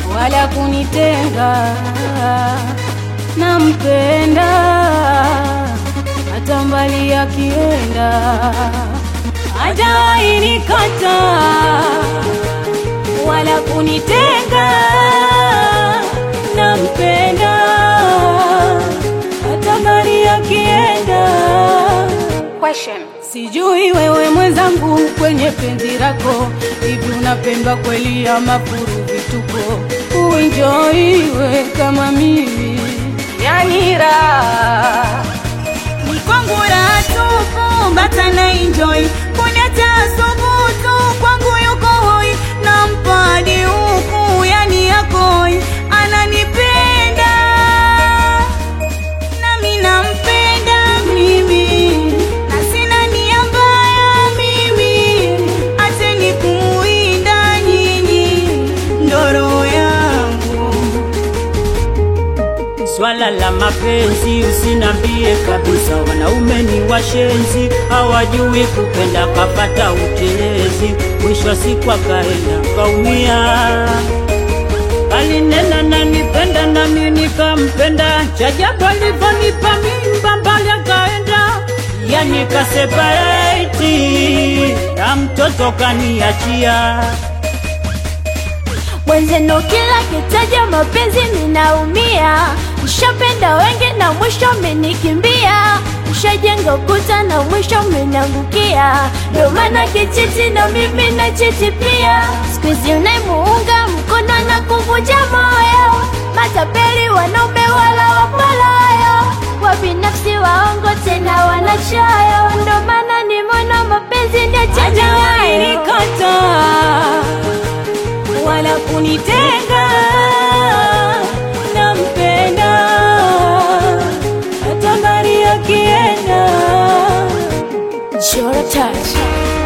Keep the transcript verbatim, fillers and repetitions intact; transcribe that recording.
wala kunitenga. Nampenda hata mbali akienda, hajawahi nikata wala kunitenga. Nampenda hata mbali akienda. Question. Sijui wewe mwenzangu kwenye penzi lako, hivi unapendwa kweli ama furu vituko? Uenjoiwe kama mimi, yani raha ni kwangu raha tupu, bata na enjoy. Kuneta subutu kwangu yuko hoi, nampa hadi huku yani yakoi. Ananipenda nami nampenda mimi, na sina nia mbaya mimi, ateni kumuinda nyinyi ndoro yangu. Swala la mapenzi usinambie kabisa, wanaume ni washenzi, hawajui kupenda kapata utelezi. Mwisho siku akaenda kaumia, alinena nanipenda nami nikampenda. Chajabu alivyonipa mimba mbali akaenda, yani kaseparate na mtoto kaniachia. Mwenzenu kila kitaja mapenzi ninaumia. Nishapenda wengi na mwisho mmenikimbia. Nishajenga ukuta na mwisho mmenangukia. Ndio maana kichiti na mimi na chiti pia. Siku hizi unayemuunga mkono na kuvunja moyo. Matapeli wanaume wala wapalayo, wabinafsi waongo tena wanachoyo. Ndio maana nimeona mapenzi ndio chaji nayo, wala kunitenga. Nampenda hata mbali akienda. Jora touch.